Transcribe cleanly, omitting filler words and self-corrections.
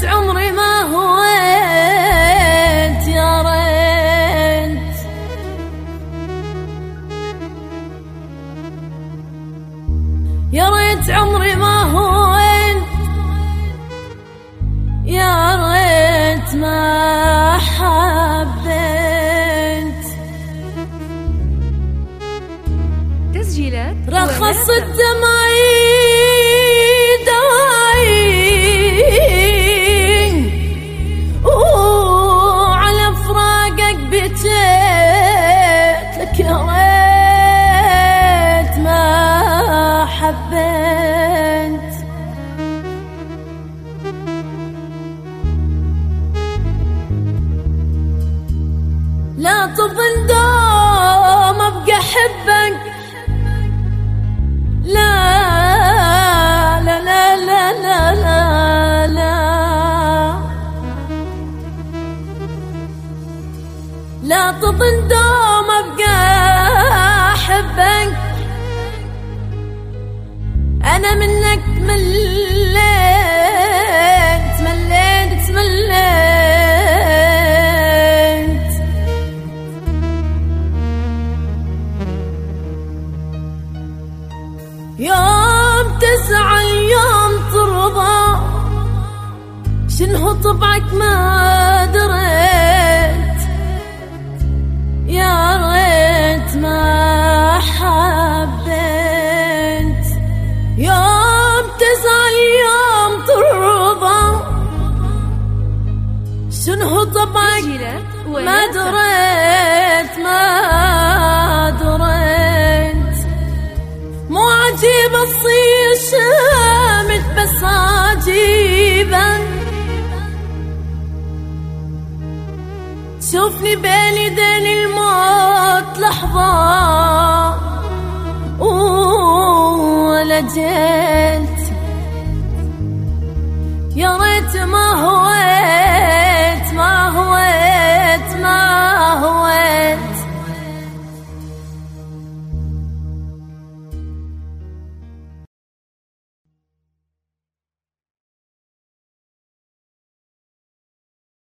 ريت عمري ما هويت، يا ريت يا ريت عمري ما هويت، يا ريت ما حبيت. تسجيلات رخصت دمعي وعلى فراقك بكيت لك، يا ريت ما حبيت. لا طفل دوم ابقى احبك، لا لا لا لا لا لا لا لا تظن دوم ابقى احبك، انا منك مليت مليت مليت. يوم تزعل يوم ترضى، شنو طبعك ما دريت، يا ريت ما حبيت. يوم تزعل يوم ترضى، شنو طبعك ما دريت ما دريت. مو عجيب اصير شامت بس عجيبا، شوفني بين يدين الموت لحظة ولا جيت، يا ريت ما هويت.